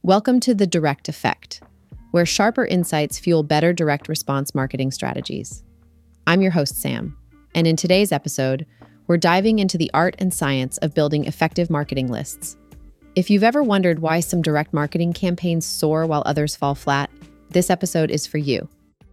Welcome to the Direct Effect, where sharper insights fuel better direct response marketing strategies. I'm your host, Sam, and in today's episode, we're diving into the art and science of building effective marketing lists. If you've ever wondered why some direct marketing campaigns soar while others fall flat, this episode is for you.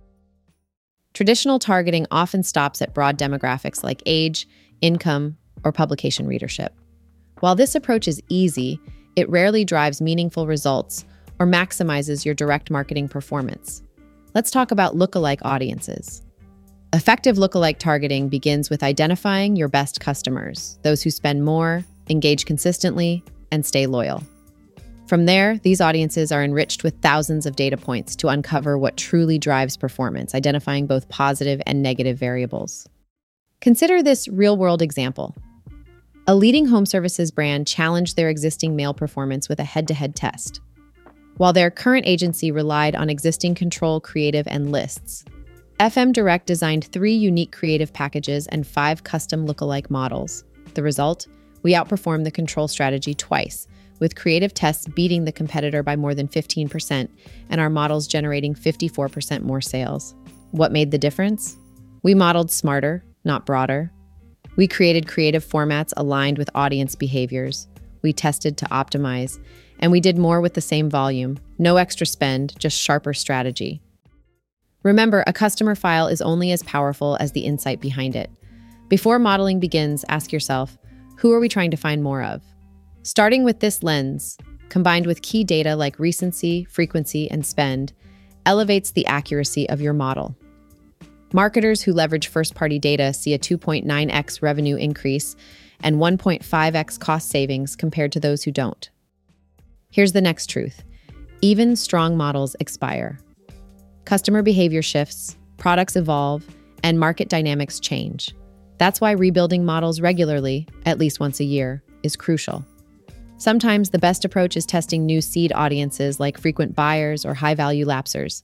Traditional targeting often stops at broad demographics like age, income, or publication readership. While this approach is easy, it rarely drives meaningful results or maximizes your direct marketing performance. Let's talk about lookalike audiences. Effective lookalike targeting begins with identifying your best customers, those who spend more, engage consistently, and stay loyal. From there, these audiences are enriched with thousands of data points to uncover what truly drives performance, identifying both positive and negative variables. Consider this real-world example. A leading home services brand challenged their existing mail performance with a head-to-head test. While their current agency relied on existing control, creative, and lists, FM Direct designed 3 unique creative packages and 5 custom lookalike models. The result? We outperformed the control strategy twice, with creative tests beating the competitor by more than 15% and our models generating 54% more sales. What made the difference? We modeled smarter, not broader. We created creative formats aligned with audience behaviors. We tested to optimize, and we did more with the same volume. No extra spend, just sharper strategy. Remember, a customer file is only as powerful as the insight behind it. Before modeling begins, ask yourself, who are we trying to find more of? Starting with this lens, combined with key data like recency, frequency, and spend, elevates the accuracy of your model. Marketers who leverage first-party data see a 2.9x revenue increase and 1.5x cost savings compared to those who don't. Here's the next truth. Even strong models expire. Customer behavior shifts, products evolve, and market dynamics change. That's why rebuilding models regularly, at least once a year, is crucial. Sometimes the best approach is testing new seed audiences like frequent buyers or high-value lapsers.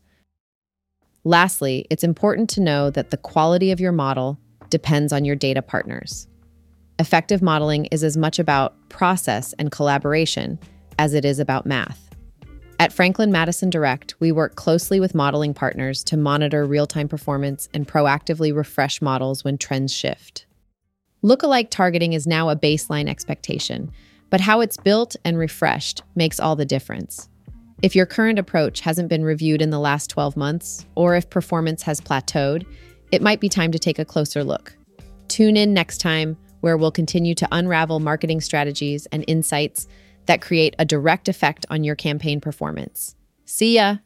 Lastly, it's important to know that the quality of your model depends on your data partners. Effective modeling is as much about process and collaboration as it is about math. At Franklin Madison Direct, we work closely with modeling partners to monitor real-time performance and proactively refresh models when trends shift. Lookalike targeting is now a baseline expectation, but how it's built and refreshed makes all the difference. If your current approach hasn't been reviewed in the last 12 months, or if performance has plateaued, it might be time to take a closer look. Tune in next time, where we'll continue to unravel marketing strategies and insights that create a direct effect on your campaign performance. See ya!